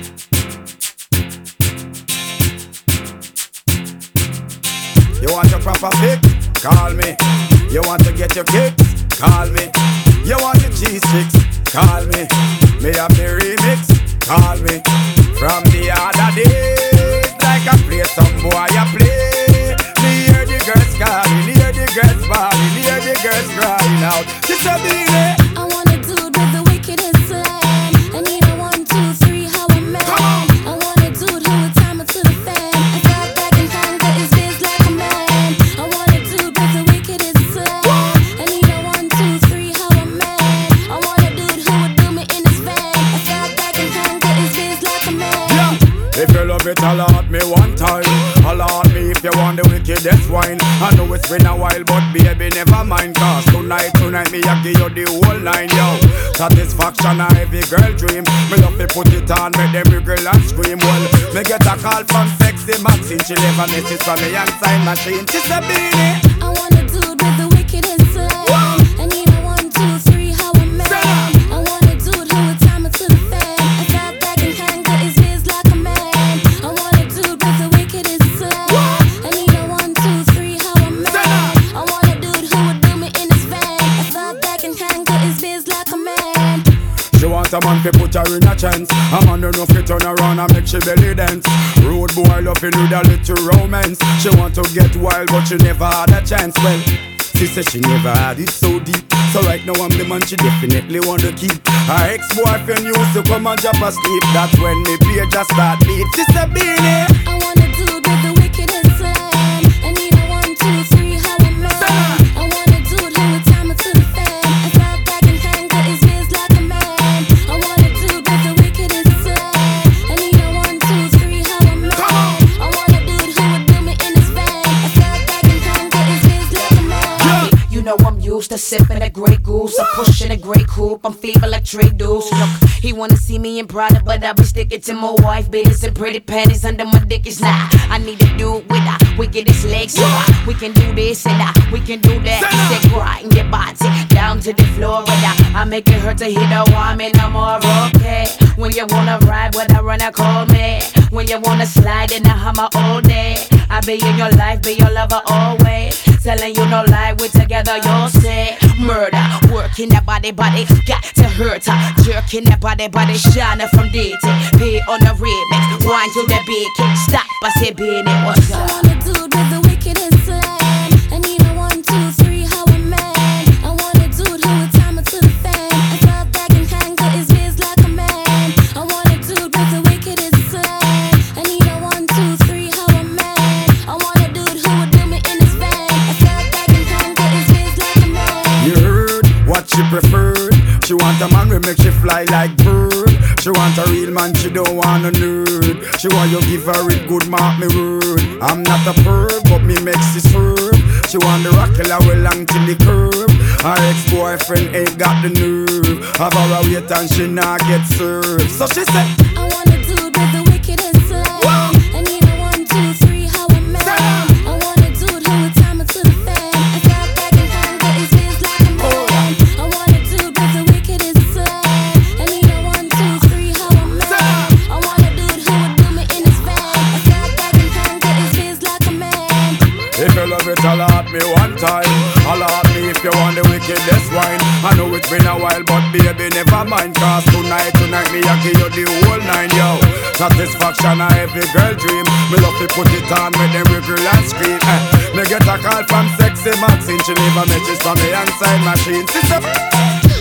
You want your proper fix? Call me. You want to get your kicks? Call me. You want your cheese sticks? Call me. Me have the remix? Call me. From the other days, like I play some boy I play. Me hear the girls calling, hear the girls bawling, hear the girls crying out. She said, "Baby, I want a dude with the wickedest slam. I need a 1, 2, 3, how a man. I want a dude who would time it to the fan. I got back and conquer his biz like a man. I want a dude with the wickedest slam. I need a 1, 2, 3, how a man. I want a dude who would do me in his van. I got back and conquer his biz like a man. yeah." If you love it, allot me one time. Allot me if you want the wickedest wine. I know it's been a while, but baby, never mind. Cause tonight, me I give you the whole line, yo. Satisfaction a every girl dream. Me love to put it on, make them girl and scream. Well, me get a call from sexy Maxine. She leave a message from me and sign machine. She said, "Beanie, I want a dude with the wickedest slam. I need a 1, 2, 3, how a man. I want a dude who would time it to the fan. I got back and conquer his biz like a man. I want a dude with the wickedest slam. I need a 1, 2, 3, how a man. I want a dude who would do me in his van. I got back and conquer his biz like a man. She want a man to put her in a chance. A man don't know if it turn around and make she belly dance. Road boy loving with a little romance. She want to get wild but she never had a chance. Well, she said she never had it so deep. So right now I'm the man she definitely want to keep. Her ex-boyfriend used to come and drop asleep. That's when the beer just start beat. She said, "Beanie, I want a dude with the wickedest slam. I need a 1, 2, 3, how a man. I want a dude who would time it to the fan. I got back and conquer his biz like a man. I want a dude with the wickedest slam. I need a 1, 2, 3, how a man. I want a dude who would do me in his van. I got back and conquer his biz like a man. You know I'm used to sipping a Grey Goose. I'm pushing a Grey Coupe, I'm feeble like Trey Deuce. Look, he wanna see me in Prada, but I be sticking to my wife beaters and pretty panties under my dick is nah. I need a dude with a wickedest legs, so we can do this and we can do that. He said grind your body down to the floor, and I make it hurt to hit a woman. I'm more okay. When you wanna ride, when I run, I call me. When you wanna slide in the Hummer all day, I be in your life, be your lover always. Telling you no lie, we together, you'll say murder. Working that body, got to hurt her. Jerking that body, shining from DT. Pay on the remix, wine to the beat. Stop, I say, being it was I want a dude with the wickedest slam. I need a 1, 2, 3, how a man. I want a dude who would time it to the fan. I got back and conquer his biz like a man. I want a dude with the wickedest slam. I need a 1, 2, 3, how a man. I want a dude who would do me in his van. I got back and conquer his biz like a man. you heard what she preferred? She want a man who make she fly like bird. She want a real man, she don't want a nerd. She want you give her it good, mark me word. I'm not a perv, but me makes it swerve. She want the rockella well long till the curb. Her ex-boyfriend ain't got the nerve. Have her a wait and she not get served. So she said, I want a dude with the wickedest slam. I need a 1, 2, 3, how a man. I want a dude who would time it to the fan. I got back and conquer his biz like a man. I want a dude with the wickedest slam. I need a 1, 2, 3, how a man. I want a dude who would do me in his van. I got back and conquer his biz like a man. if you love it, allot me one time. Allot me if you want the wickedest wine. I know it's been a while, but baby, never mind. Cause tonight, me I give you the whole nine, yo. Satisfaction a every girl dream. Me love to put it on, make them wiggle and scream. Me get a call from sexy Maxine. She leave a message from me and sign machine. Sister,